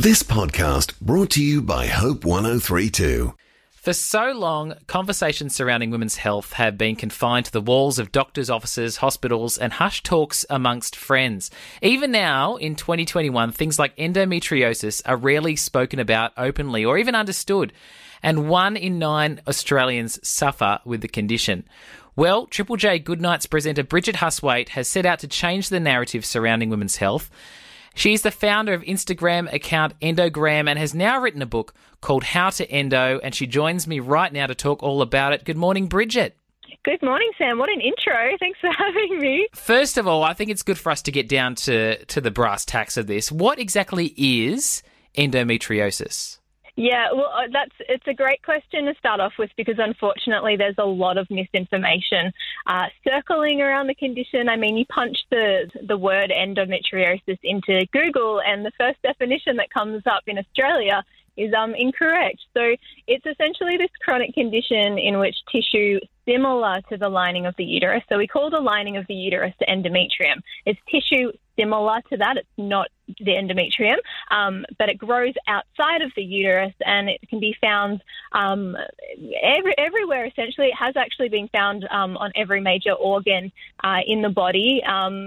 This podcast brought to you by Hope 103.2. For so long, conversations surrounding women's health have been confined to the walls of doctors' offices, hospitals, and hushed talks amongst friends. Even now, in 2021, things like endometriosis are rarely spoken about openly or even understood, and 1 in 9 Australians suffer with the condition. Well, Triple J Goodnight's presenter Bridget Hustwaite has set out to change the narrative surrounding women's health. She's the founder of Instagram account Endogram and has now written a book called How to Endo, and she joins me right now to talk all about it. Good morning, Bridget. Good morning, Sam. What an intro. Thanks for having me. First of all, I think it's good for us to get down to the brass tacks of this. What exactly is endometriosis? Yeah, well, it's a great question to start off with because unfortunately there's a lot of misinformation circling around the condition. I mean, you punch the word endometriosis into Google and the first definition that comes up in Australia is incorrect. So it's essentially this chronic condition in which tissue similar to the lining of the uterus. So we call the lining of the uterus the endometrium. It's tissue similar to that. It's not the endometrium, but it grows outside of the uterus and it can be found everywhere, essentially. It has actually been found on every major organ in the body.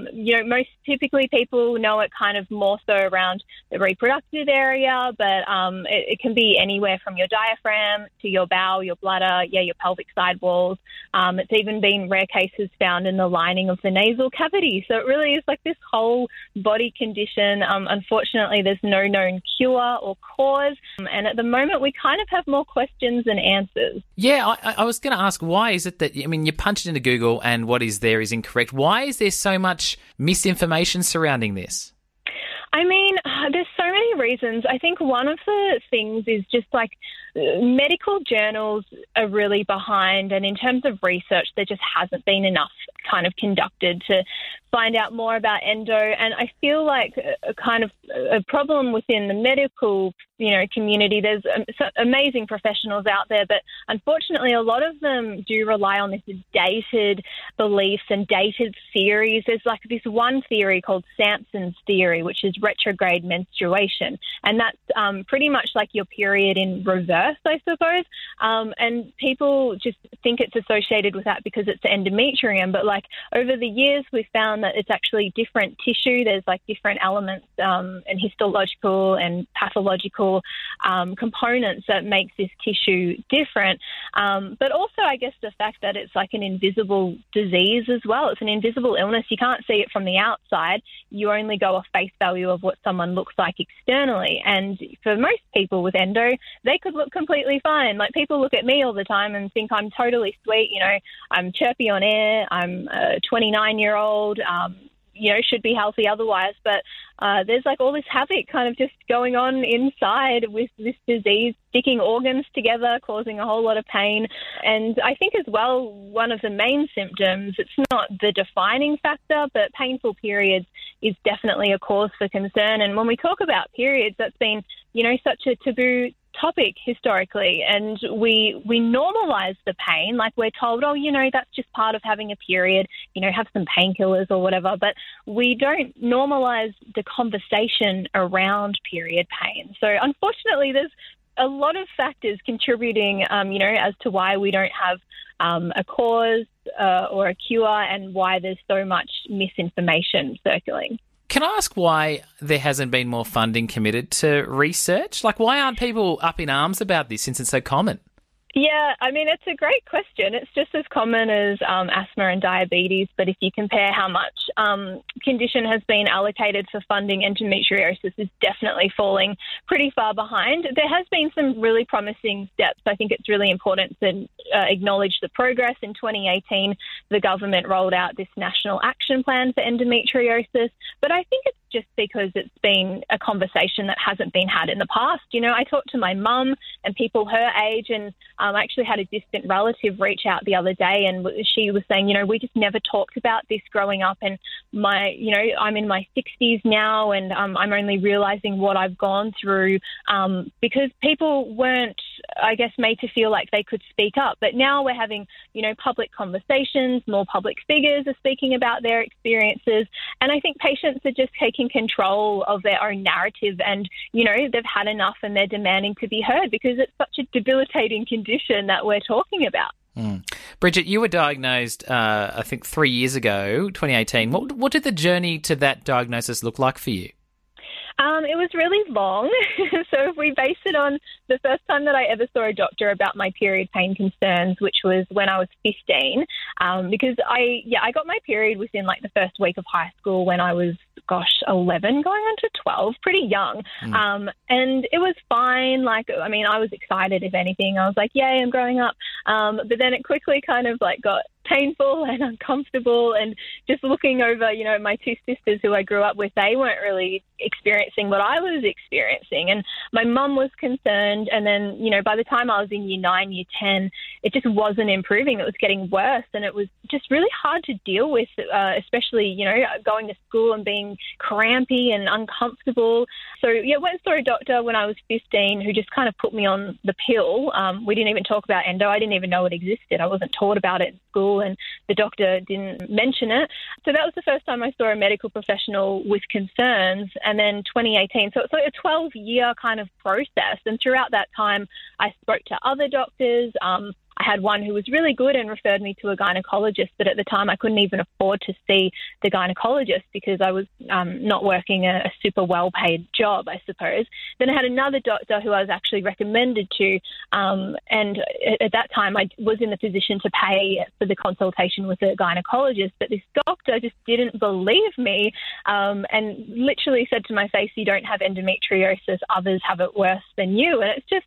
Most typically people know it kind of more so around the reproductive area, but it can be anywhere from your diaphragm to your bowel, your bladder, your pelvic side walls. It's even been rare cases found in the lining of the nasal cavity. So it really is like this whole body condition. Unfortunately, there's no known cure or cause. And at the moment, we kind of have more questions than answers. Yeah, I was going to ask, why is it that, you punch it into Google and what is there is incorrect. Why is there so much misinformation surrounding this? I mean, there's so many reasons. I think one of the things is just like medical journals are really behind, and in terms of research, there just hasn't been enough kind of conducted to find out more about endo. And I feel like a kind of a problem within the medical, community. There's amazing professionals out there, but unfortunately, a lot of them do rely on this dated beliefs and dated theories. There's like this one theory called Sampson's theory, which is retrograde menstruation, and that's pretty much like your period in reverse, I suppose. And people just think it's associated with that because it's endometrium, but like over the years, we've found that it's actually different tissue. There's like different elements and histological and pathological components that makes this tissue different. But also, I guess, the fact that it's like an invisible disease as well. It's an invisible illness. You can't see it from the outside. You only go off face value of what someone looks like externally. And for most people with endo, they could look completely fine. Like people look at me all the time and think I'm totally sweet. I'm chirpy on air. I'm a 29-year-old. Should be healthy otherwise. But there's like all this havoc kind of just going on inside with this disease, sticking organs together, causing a whole lot of pain. And I think as well, one of the main symptoms, it's not the defining factor, but painful periods is definitely a cause for concern. And when we talk about periods, that's been, such a taboo topic historically, and we normalize the pain. Like we're told, that's just part of having a period, have some painkillers or whatever, but we don't normalize the conversation around period pain. So unfortunately, there's a lot of factors contributing, as to why we don't have a cause or a cure and why there's so much misinformation circulating. Can I ask why there hasn't been more funding committed to research? Like, why aren't people up in arms about this since it's so common? Yeah, I mean, it's a great question. It's just as common as asthma and diabetes, but if you compare how much condition has been allocated for funding, endometriosis is definitely falling pretty far behind. There has been some really promising steps. I think it's really important to acknowledge the progress. In 2018, the government rolled out this National Action Plan for endometriosis, but I think it's just because it's been a conversation that hasn't been had in the past. I talked to my mum and people her age, and I actually had a distant relative reach out the other day, and she was saying, we just never talked about this growing up, and I'm in my 60s now, and I'm only realising what I've gone through because people weren't I guess, made to feel like they could speak up. But now we're having, public conversations, more public figures are speaking about their experiences. And I think patients are just taking control of their own narrative and, they've had enough and they're demanding to be heard because it's such a debilitating condition that we're talking about. Bridget, you were diagnosed, I think, 3 years ago, 2018. What did the journey to that diagnosis look like for you? It was really long. So if we base it on the first time that I ever saw a doctor about my period pain concerns, which was when I was 15, because I got my period within like the first week of high school when I was, 11 going on to 12, pretty young. And it was fine. I was excited, if anything. I was like, yay, I'm growing up. But then it quickly kind of got painful and uncomfortable, and just looking over, my two sisters who I grew up with, they weren't really experiencing what I was experiencing, and my mum was concerned. And then, by the time I was in year 9, year 10, it just wasn't improving. It was getting worse, and it was just really hard to deal with, especially, going to school and being crampy and uncomfortable. So, went and saw a doctor when I was 15 who just kind of put me on the pill. We didn't even talk about endo. I didn't even know it existed. I wasn't taught about it in school, and the doctor didn't mention it. So that was the first time I saw a medical professional with concerns. And then 2018, so it's like a 12-year kind of process. And throughout that time, I spoke to other doctors. I had one who was really good and referred me to a gynecologist, but at the time I couldn't even afford to see the gynecologist because I was not working a super well-paid job, I suppose. Then I had another doctor who I was actually recommended to, and at that time I was in the position to pay for the consultation with a gynecologist, but this doctor just didn't believe me and literally said to my face, "You don't have endometriosis, others have it worse than you." And it's just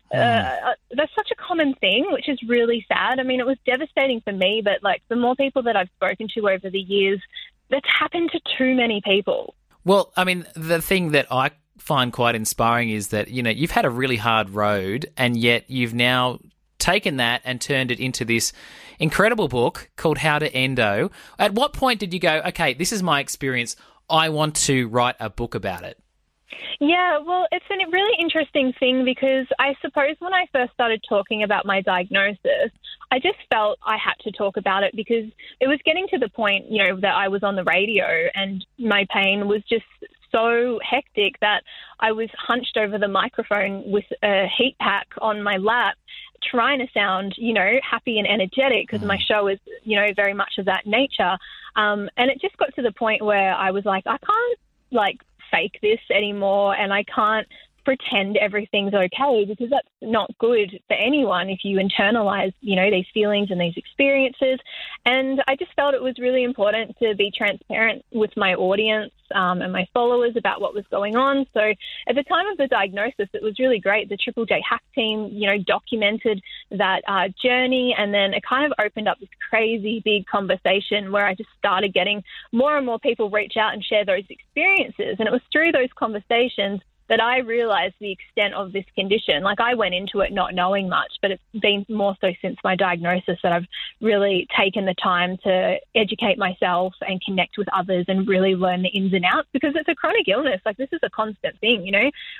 that's such a common thing, which is really sad. I mean, it was devastating for me, but the more people that I've spoken to over the years, that's happened to too many people. Well, I mean, the thing that I find quite inspiring is that, you've had a really hard road, and yet you've now taken that and turned it into this incredible book called How to Endo. At what point did you go, okay, this is my experience, I want to write a book about it? Yeah, well, it's a really interesting thing because I suppose when I first started talking about my diagnosis, I just felt I had to talk about it because it was getting to the point, that I was on the radio and my pain was just so hectic that I was hunched over the microphone with a heat pack on my lap trying to sound, happy and energetic because my show is, very much of that nature. And it just got to the point where I was like, I can't, fake this anymore, and I can't pretend everything's okay because that's not good for anyone if you internalize, these feelings and these experiences. And I just felt it was really important to be transparent with my audience and my followers about what was going on. So at the time of the diagnosis, it was really great. The Triple J Hack team, documented that journey, and then it kind of opened up this crazy big conversation where I just started getting more and more people reach out and share those experiences. And it was through those conversations that I realised the extent of this condition. I went into it not knowing much, but it's been more so since my diagnosis that I've really taken the time to educate myself and connect with others and really learn the ins and outs because it's a chronic illness. This is a constant thing,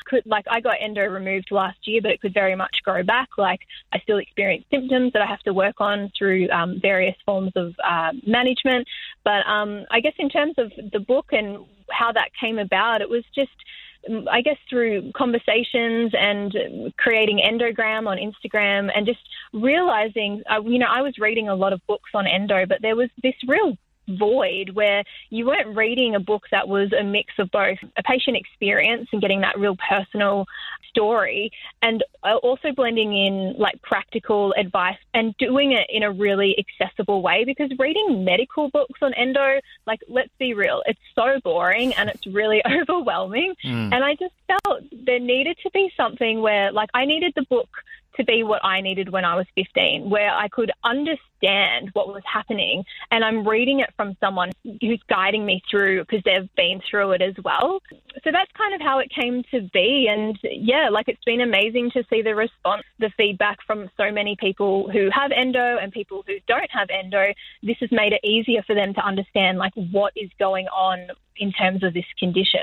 I got endo removed last year, but it could very much grow back. I still experience symptoms that I have to work on through various forms of management. But I guess in terms of the book and how that came about, it was just, I guess, through conversations and creating Endogram on Instagram and just realizing, I was reading a lot of books on endo, but there was this real void where you weren't reading a book that was a mix of both a patient experience and getting that real personal story and also blending in practical advice and doing it in a really accessible way, because reading medical books on endo, let's be real, it's so boring and it's really overwhelming. And I just felt there needed to be something where I needed the book to be what I needed when I was 15, where I could understand what was happening and I'm reading it from someone who's guiding me through because they've been through it as well. So that's kind of how it came to be. And yeah, it's been amazing to see the response, the feedback from so many people who have endo and people who don't have endo. This has made it easier for them to understand what is going on in terms of this condition.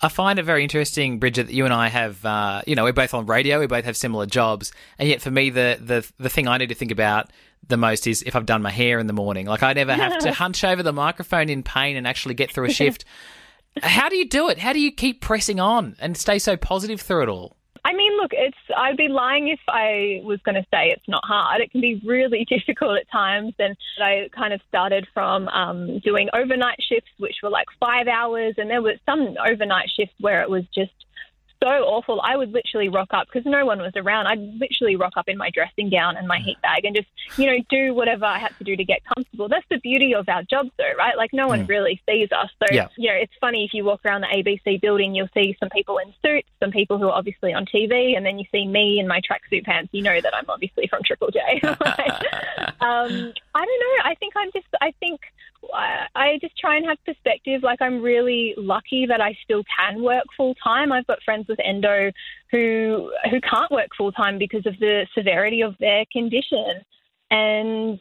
I find it very interesting, Bridget, that you and I have, we're both on radio, we both have similar jobs, and yet for me, the thing I need to think about the most is if I've done my hair in the morning. Like, I never have to hunch over the microphone in pain and actually get through a shift. How do you do it? How do you keep pressing on and stay so positive through it all? I mean, look, I'd be lying if I was going to say it's not hard. It can be really difficult at times. And I kind of started from doing overnight shifts, which were like 5 hours. And there were some overnight shifts where it was just so awful. I would literally rock up because no one was around. I'd literally rock up in my dressing gown and my heat bag and just, do whatever I had to do to get comfortable. That's the beauty of our jobs though, right? Like no one really sees us. So, it's funny if you walk around the ABC building, you'll see some people in suits, some people who are obviously on TV, and then you see me in my tracksuit pants. You know that I'm obviously from Triple J. I don't know. I just try and have perspective. Like, I'm really lucky that I still can work full time. I've got friends with endo who can't work full time because of the severity of their condition. And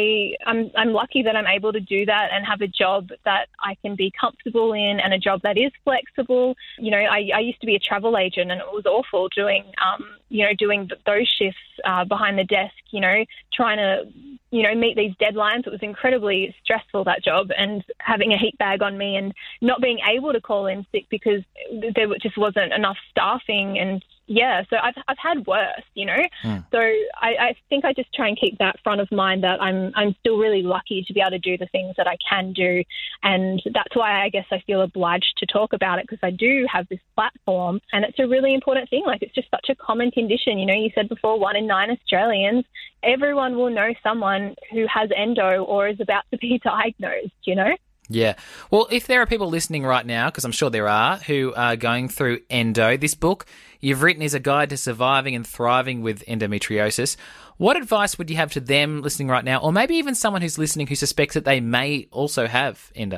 I'm lucky that I'm able to do that and have a job that I can be comfortable in and a job that is flexible. I used to be a travel agent, and it was awful doing those shifts behind the desk, trying to, meet these deadlines. It was incredibly stressful, that job, and having a heat bag on me and not being able to call in sick because there just wasn't enough staffing. And so I've had worse, So I think I just try and keep that front of mind that I'm still really lucky to be able to do the things that I can do. And that's why I guess I feel obliged to talk about it, because I do have this platform and it's a really important thing. Like, it's just such a common condition. You said before, 1 in 9 Australians, everyone will know someone who has endo or is about to be diagnosed, Yeah. Well, if there are people listening right now, because I'm sure there are, who are going through endo, this book you've written is a guide to surviving and thriving with endometriosis. What advice would you have to them listening right now, or maybe even someone who's listening who suspects that they may also have endo?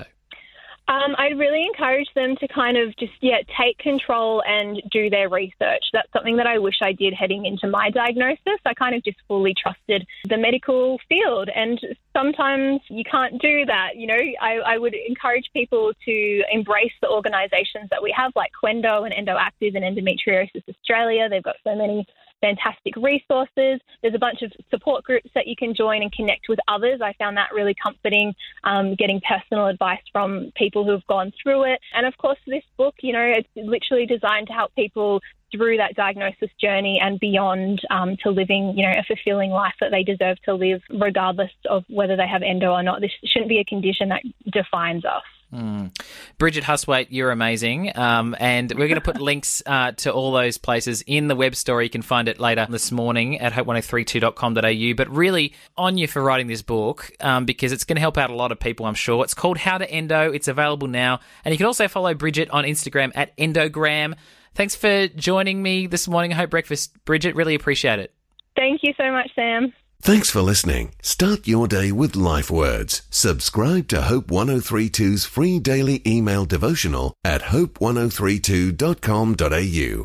I'd really encourage them to kind of just, take control and do their research. That's something that I wish I did heading into my diagnosis. I kind of just fully trusted the medical field, and sometimes you can't do that. I would encourage people to embrace the organisations that we have, like Qendo and EndoActive and Endometriosis Australia. They've got so many fantastic resources. There's a bunch of support groups that you can join and connect with others. I found that really comforting, getting personal advice from people who have gone through it. And of course, this book, it's literally designed to help people through that diagnosis journey and beyond, to living, a fulfilling life that they deserve to live, regardless of whether they have endo or not. This shouldn't be a condition that defines us. Bridget Hustwaite, you're amazing. And we're going to put links to all those places in the web story. You can find it later this morning at hope1032.com.au. But really on you for writing this book, because it's going to help out a lot of people, I'm sure. It's called How to Endo. It's available now. And you can also follow Bridget on Instagram at Endogram. Thanks for joining me this morning at Hope Breakfast, Bridget. Really appreciate it. Thank you so much, Sam. Thanks for listening. Start your day with life words. Subscribe to Hope 1032's free daily email devotional at hope1032.com.au.